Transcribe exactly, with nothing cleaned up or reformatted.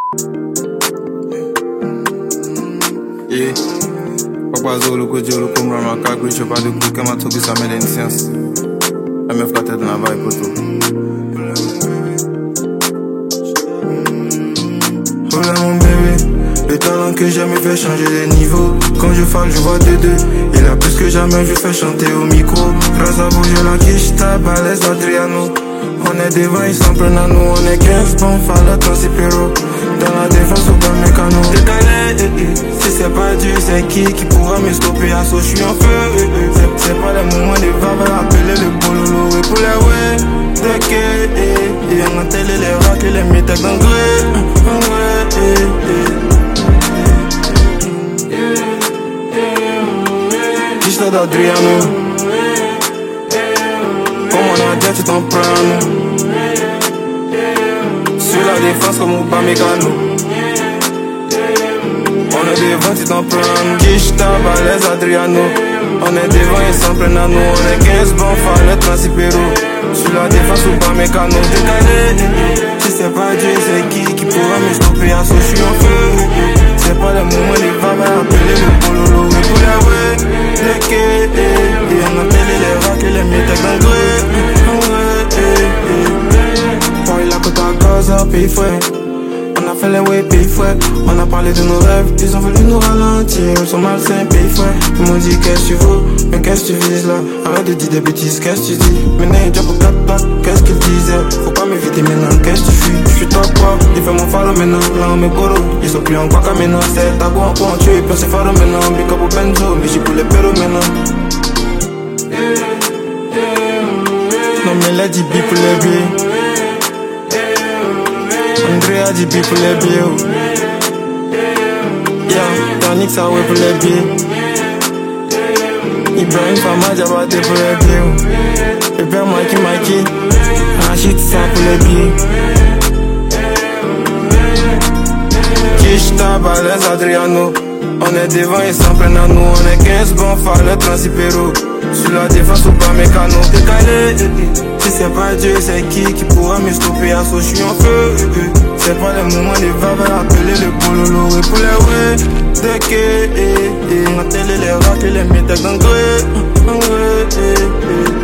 Yeah. Papa Zolo, Kojolo, Kumbra, Makaku, Chopado, Kama Tobi, ça met l'inscience. La meuf la tête dans la vibe, poto. Hola mon bébé, le talent que j'ai me fait changer les niveaux. Quand je parle, je vois deux deux. Et là plus que jamais, je fais chanter au micro. Grâce à vous, je la quiche, ta balèze Adriano. On est devant, ils s'en prennent à nous. On est quinze, bon, fallait transipéro. Dans la défense, au bas mécano. Décalé, eh, eh. Si c'est pas Dieu, c'est qui qui pourra me stopper? À ce je suis en feu, eh, eh. C'est pas le moment de vava, appeler le bololo. Et pour les ouais, de que, eh, eh. On a télé les rats, les métèques d'engrais. Ouais, eh, eh. Kishta d'Adriano. Comme on a dit, tu t'en prends. Sur la défense comme au bas mécano. On est devant, tu t'en prends. Kishta, balèze Adriano. On est devant, ils s'en prennent à nous. On est quinze, bon, fallait transipéro. Sur la défense ou pas mécano. Décalé, si c'est pas Dieu, c'est qui qui pourra me stopper? À ce je suis en feu. C'est pas le moment, les femmes à appeler le bololo. Et pour les ouais, les quais, et on a télé les rats, les métèques d'engrais. Ouais, eh, eh. Il a côté à Gaza, pays fouet. On a fait les way, pays fouet. On a parlé de nos rêves, ils ont voulu nous ralentir. Ils sont malsains, pays fouet. Ils m'ont dit qu'est-ce que tu veux, mais qu'est-ce que tu vises là? Arrête de dire des bêtises, qu'est-ce que tu dis? Maintenant il joue pour quatre pattes, qu'est-ce qu'il disait? Faut pas m'éviter maintenant, qu'est-ce que tu fuis? Je suis top pop, il fait mon follow maintenant. Là on me goro, ils sont plus en quoi qu'à maintenant. C'est ta boîte pour en tuer, puis on s'est follow maintenant. Big up au benzo, mais j'ai pour les péros maintenant. Non mais là dit bi pour les billets. André a dit bi pour les billets. Yeah, Tannick ça ouais pour les billets. Ibrahim Fama Diabaté pour les billets. Et père Mikey Mikey Rachid ça pour les billets. Kishta, balèze Adriano. On est devant, ils s'en prennent à nous. On est quinze, bon, fallait transipéro. Sur la défense ou pas mécano. Décalé, eh, eh. Si c'est pas Dieu, c'est qui qui pourra me stopper? À ce je suis en feu, eh, eh. C'est pas le moment de vava, appeler le bololo. Et pour les ouais, de que, eh, eh. On a télé les rats, les métèques d'engrais. Ouais, eh, eh.